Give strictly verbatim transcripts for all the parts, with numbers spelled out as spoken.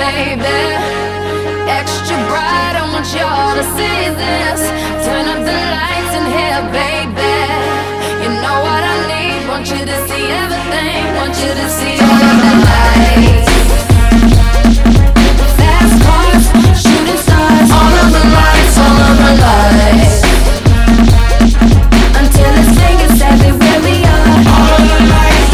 baby. Extra bright, I want y'all to see this. Turn up the lights in here, baby. You know what I need, want you to see everything. Want you to see all of the lights. Fast cars, shooting stars. All of the lights, all of the lights. Until it's fingers everywhere we are. All of the lights.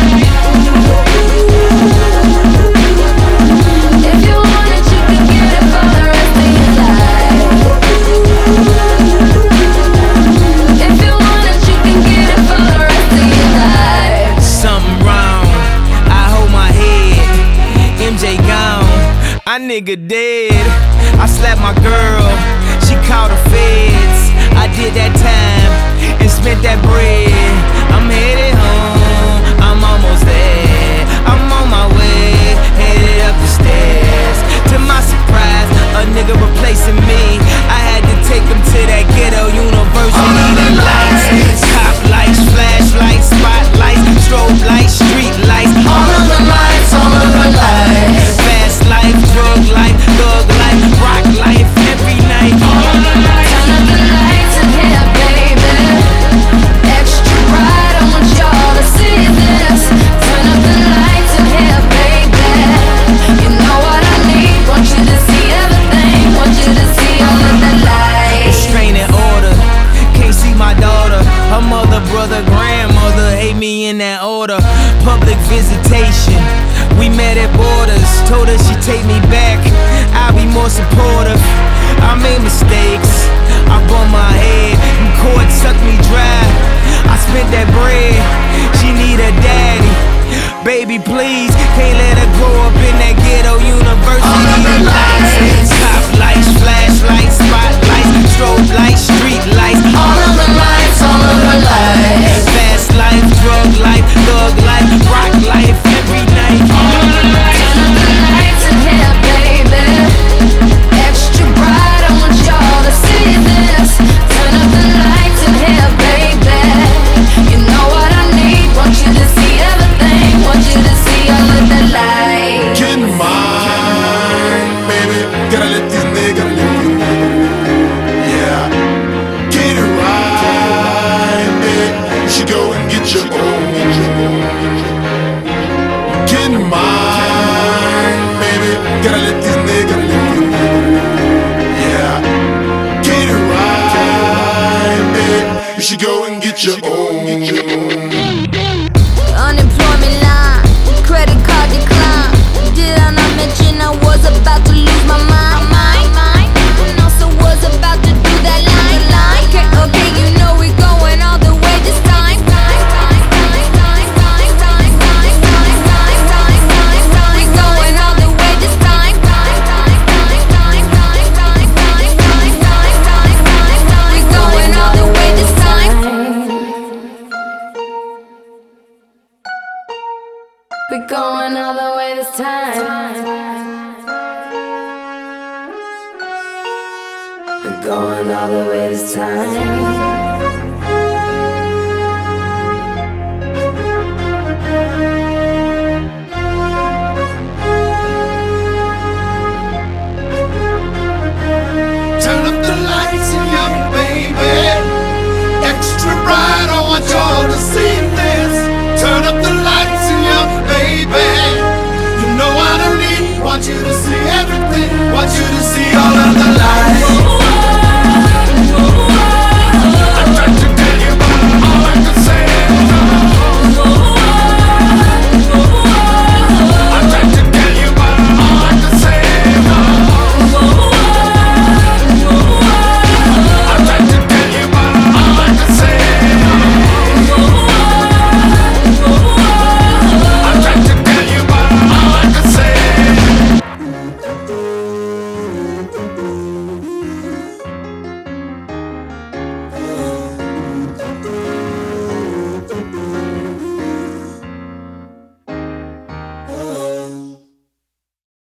If you want it, you can get it for the rest of your life. If you want it, you can get it for the rest of your life. Something wrong, I hold my head. M J gone, I nigga dead. I slapped my girl, she called the feds. I did that time and spent that bread. I'm headed home, I'm almost there. I'm on my way, headed up the stairs. To my surprise, a nigga replacing me. I had to take him to that ghetto university. The lights, top lights, flashlights, spotlights, strobe lights, street lights. All of the lights, all of the lights. Fast life, drug life, thug life, rock life, every night. All of the lights. Turn up the lights in here, baby. Extra bright, I want y'all to see this. Turn up the lights in here, baby. You know what I need, want you to see everything. Want you to see all of the lights. Restraining order, can't see my daughter. Her mother, brother, grandmother hate me in that order. Public visitation, we met at borders. Told her she'd take me back, I'll be more supportive. I made mistakes, I bumped my head, and court sucked me dry. I spent that bread, she need a daddy. Baby, please, can't let her grow up in that ghetto university. All of the lights. Top lights, flashlights, spotlights, strobe lights, street lights. All of the lights, all of the lights. Fast life, drug life, thug life, rock life, every night. All of the lights. Turn up the lights in here, baby. Extra bright, I want y'all to see this. Turn up the lights in here, baby. You know what I need, want you to see everything. Want you to see all of the lights. Get mine, baby. Gotta let these niggas live. Yeah. Get it right, baby. You should go and get your own. Get mine, baby. Gotta let these niggas live. Yeah. Get it right, baby. You should go and get your own. Unemployment line, credit card decline. Did I not mention I was about to lose my mind? And also was about to do that line, line. Okay, okay, you know we going all the way this time. We going all the way this time. We going all the way this time. We're going all the way this time. We're going all the way this time. Turn up the lights in here, baby. Extra bright, I want y'all to see this. Turn up the lights in here, baby. You know what I need, want you to see everything. Want you to see